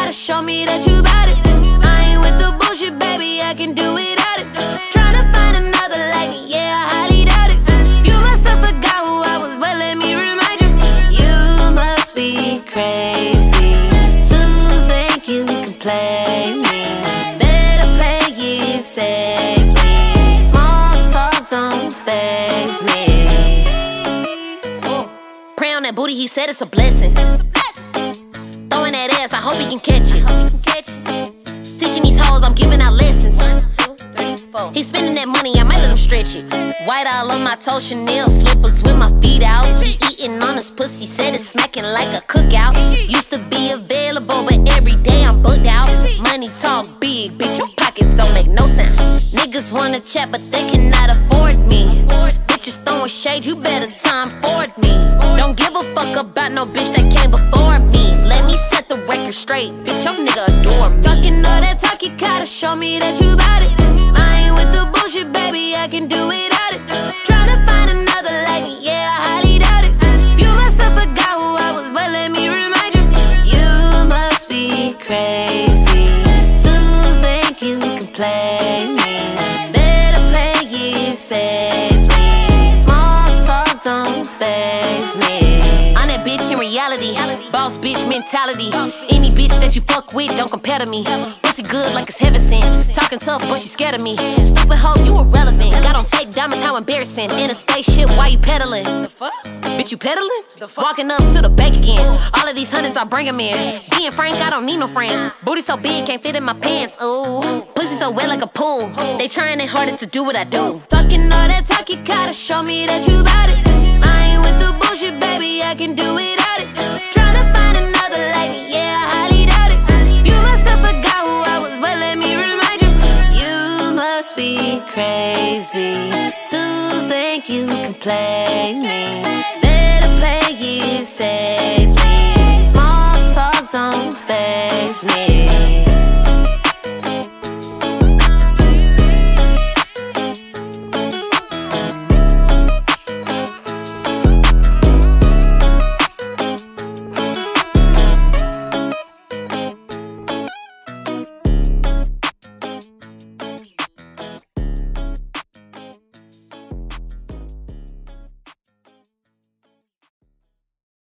gotta show me that you bout it. I ain't with the bullshit, baby, I can do without it. Tryna find another like me, yeah, I highly doubt it. You must have forgot who I was, but let me remind you. You must be crazy to think you can play me. Better play it safely. Small talk don't faze me. Pray on that booty, he said it's a blessing. Throwing that ass, I hope he can catch it. Teaching these hoes, I'm giving out lessons. 1, 2, 3, 4. He's spending that money, I might let him stretch it. White all on my toe, Chanel slippers with my feet out. He eating on his pussy, said it's smacking like a cookout. Used to be available, but every day I'm booked out. Money talk big, bitch, your pockets don't make no sound. Niggas wanna chat, but they cannot afford me. Bitches throwing shade, you better time forward me. Don't give a fuck about no bitch that came before me. Let me set the record straight, bitch, your nigga adore me. Talking all that talk, you gotta show me that you bout it. I ain't with the bullshit, baby, I can do without it. Tryna find another like me, yeah, I highly doubt it. You must have forgot who I was, but let me remind you. You must be crazy to think you can play me. Better play it safely. Small talk don't faze me. I'm that bitch in reality, boss bitch mentality. Any bitch that you fuck with don't compare to me. Pussy good like it's heaven sent. Talking tough, but she scared of me. Stupid hoe, you irrelevant. Got on fake diamonds, how embarrassing. In a spaceship, why you pedaling? The fuck? Bitch, you pedaling? The fuck? Walking up to the bank again. All of these hundreds, I bring them in. Being frank, I don't need no friends. Booty so big, can't fit in my pants. Ooh, pussy so wet like a pool. They trying their hardest to do what I do. Talking all that talk, you gotta show me that you bout it. I ain't with the bullshit, baby, I can do without it. Tryna find another like me, yeah, I highly doubt it. You must have forgot who I was, but let me remind you. You must be crazy to think you can play me.